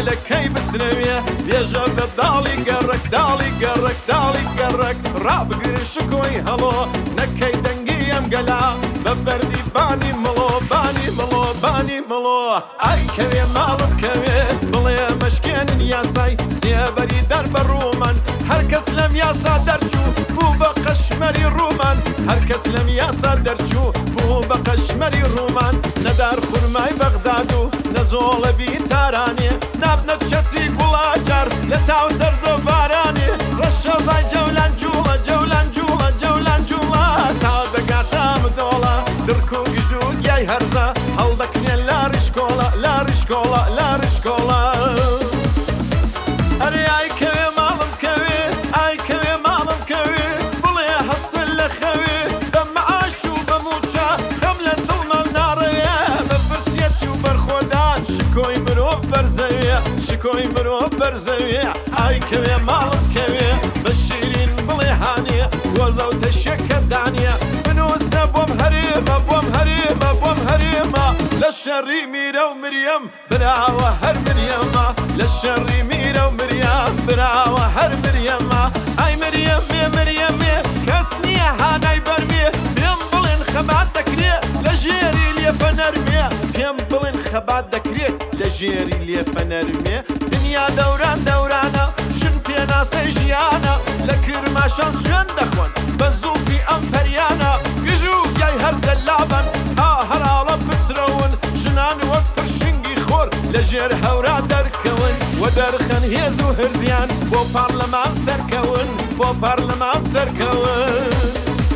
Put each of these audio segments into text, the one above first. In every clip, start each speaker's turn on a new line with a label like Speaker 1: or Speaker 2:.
Speaker 1: مێلەکەی بسرەوێ بێژە بە داڵی گەڕک داڵی گەڕک داڵی گەڕک ڕابگری شکۆی هەڵۆ نەکەی دەنگی ئەم گەلا بە بەردی بانی مڵۆ بانی مڵۆ بانی مڵۆ ئای کەوێ ماڵم کەوێ بڵێ مەشکێنن یاسای سێبەری دەربە ڕوومەن هەرکەس لەم یاسا دەرچوو بوو بە قەشمەری ڕوومان هەرکەس لەم یاسا دەرچوو بوو بە قەشمەری ڕوومان نەدار خورمای بەغداد و نەزۆڵەبی تارانێ نابنە چەتری گوڵاجار لە تاو دەرزە بارانێ ڕەشەڤای جەولان جوڵە جەولان جوڵە جەولان جوڵە تا دەگاتە مدۆڵە درک و گژ و گیای هەرزە هەڵدەکنێ لاریشکۆڵە لاریشکۆڵە لاریشکۆڵە ئەرێ ئای کەوێ ماڵم کەوێ ئای کەوێ ماڵم کەوێ بڵێ هەستن لە خەوێ بە مەعاش و بە موچە خەم لە دڵمە ناڕەیە بە فرسیەتی و بەرخۆدان شکۆی مرۆڤ بەرزەوێ شکۆی مرۆڤ بەرزەوێ ئای کەوێ ماڵم کەوێ بە شیرین بڵێ هانێ گۆزە و تەشێکە دانیە بنووسە بۆم هەرێمە بۆم هەرێمە بۆم هەرێمە لە شەڕی میرە و مریەم براوە هەر مریەمە لە شەڕی میرە و مریەم براوە هەر مریەمە ئای مریەمێ مریەمێ کەس نییە هانای بەرمێ پێم بڵێن خەبات دەکرێ لە ژێری لێفە نەرمێ پێم بڵێن خەبات دەکرێت لە ژێری لێفە نەرمێ دنیا دەوران دەورانە ژن پێناسەی ژیانە لە کرماشان سوێن دەخۆن بە زوڵفی ئەم پەریانە گژ و گیای هەرزە لابن تا هەراڵە بسرەون ژنان وەک پرشنگی خۆر لە ژێر هەورا دەرکەون وە دەرخەن هێز و هرزیان بۆ پارلەمان سەرکەون بۆ پارلەمان سەرکەون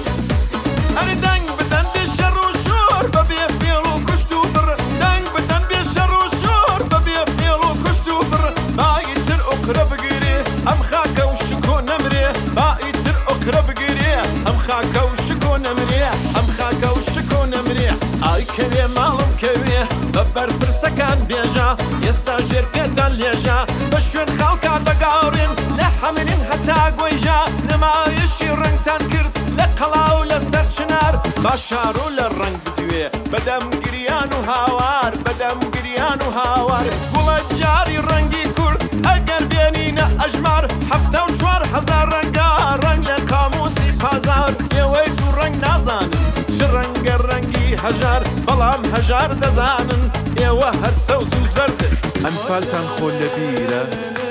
Speaker 1: ئەرێ دەنگ بدەن بێ شەڕ و شۆر بەبێ فێڵ و کوشت و بڕ دەنگ بدەن بێ شەڕ و شۆر بەبێ فێڵ و کوشت و بڕ بایتر ئۆکرە بگیرێ ئەم خاکە و شکۆ نەمرێ بایتر ئۆکرە بگیرێ ئەم خاکە و شکۆ نەمرێ ئەم خاکە و شکۆ نەمرێ ئای کەوێ ماڵم کەوێ بە بەرپرسەکان بێژە ئێستا ژێر پێتان لێژە بە شوێن خاڵکا دەگاڕێن لە حەمرین هەتا گۆیژە نمایشی ڕەنگتان کرد لە قەڵاو لەسەر چنار با شارۆ لە ڕەنگ بدوێ بەدەم گریان و هاوار بەدەم گریان و هاوار گوڵە جاری ڕەنگی کورد ئەگەر بێنینە ئەژمار 74,000 ڕەنگە ڕەنگ لە قاموسی پازار ئێوەی دوو ڕەنگ نازانن چ ڕەنگە ڕەنگی هەژار بەڵام هەژار دەزانن ئێوە هەر سەوز و زەردن
Speaker 2: ئەنفالتان خۆ لەبیرە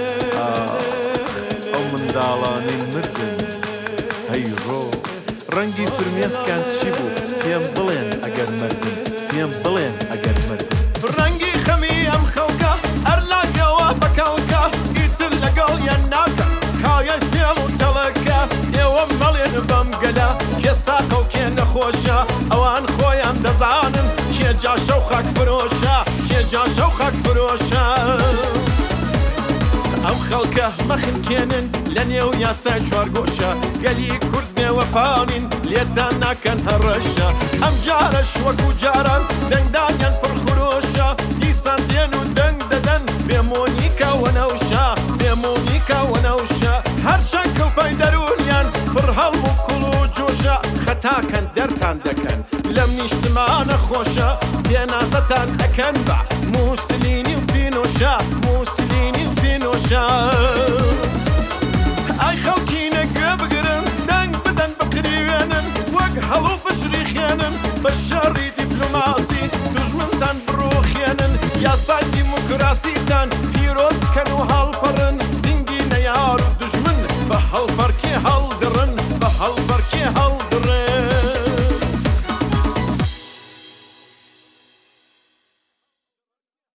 Speaker 2: ئەو منداڵانەی مردن هەیڕۆ ڕەنگی فرمێسکان چی بوو پێم بڵێن ئەگەر مردن پێم بڵێن ئەگەر مردن
Speaker 1: ڕەنگی خەمی ئەم خەڵکە هەر لاگەوە بەکەڵکە ئیتر لەگەڵ یان ناکە کایە فێڵ و تەڵەکە ئێوە مەڵێن بەم گەلە کێ ساقە و کێ نەخۆشە ئەوان خۆیان دەزانن کێ جاشە و خاک فرۆشە کێ جاشە و خاک فرۆشە ئەو خەڵکە مەخنکێنن لە نێو یاسای چوارگۆشە گەلی کورد بێوەفاونین لێتان ناکەن هەڕەشە ئەم جارەش وەکو جاران دەنگدانیان پڕخورۆشە دیسان دێن و دەنگ دەدەن بێمۆنیکە وەنەوشە بێمۆنیکە وەنەوشە هەرچەند کەڵپەی دەرونیان پڕ هەڵم و کوڵ و جۆشە خەتاکەن دەرتان دەکەن لەم نیشتمانە خۆشە پێنازەتان ئەکەن بە موسلینی و پینۆشە موسلینی و پینۆشە ئای خەڵکینە گوێ بگرن دەنگ بدەن بە قریوێنن وەک هەڵوو بشری خێنن بە شەڕی